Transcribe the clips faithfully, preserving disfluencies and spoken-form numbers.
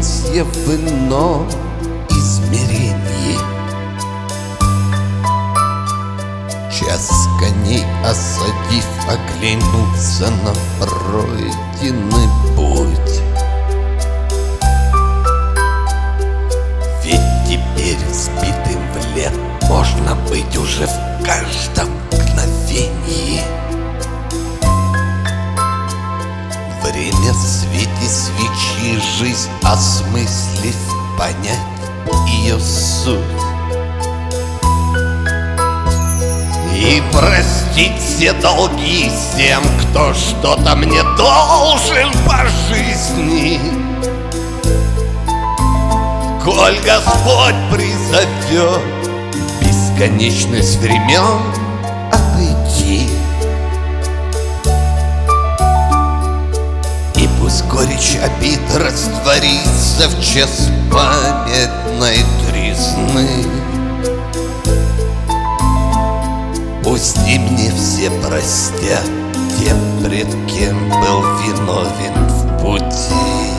счастье в ином измерении. Час коней осадив, оглянулся на пройденный путь. Ведь теперь сбитым в лет можно быть уже в каждом мгновении. Время в свете свечи, жизнь осмыслив, понять ее суть и простить все долги всем, кто что-то мне должен по жизни. Коль Господь призовет бесконечность времен отойти, и пусть горечь обид растворится в час памятной тризны. Пусть и мне все простят те, пред кем был виновен в пути.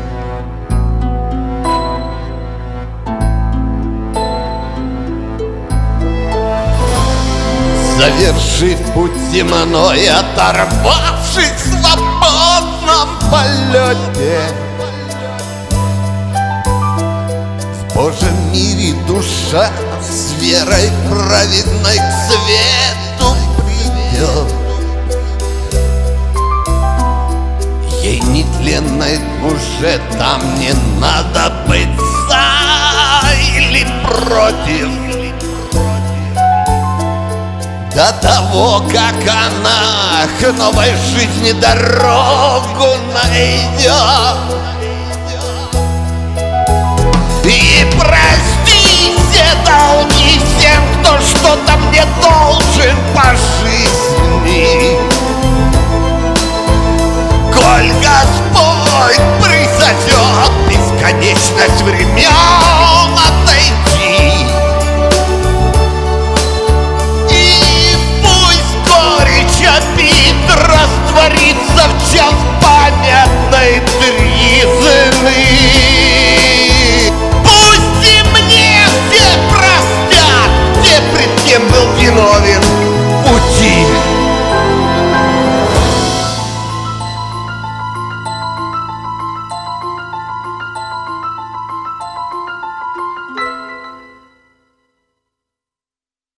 Завершив путь земной, оторвавшись в свободном полете, в Божьем мире душа с верой праведной к свету придет. Ей нетленной уже там не надо быть за или против. До того, как она к новой жизни дорогу найдет,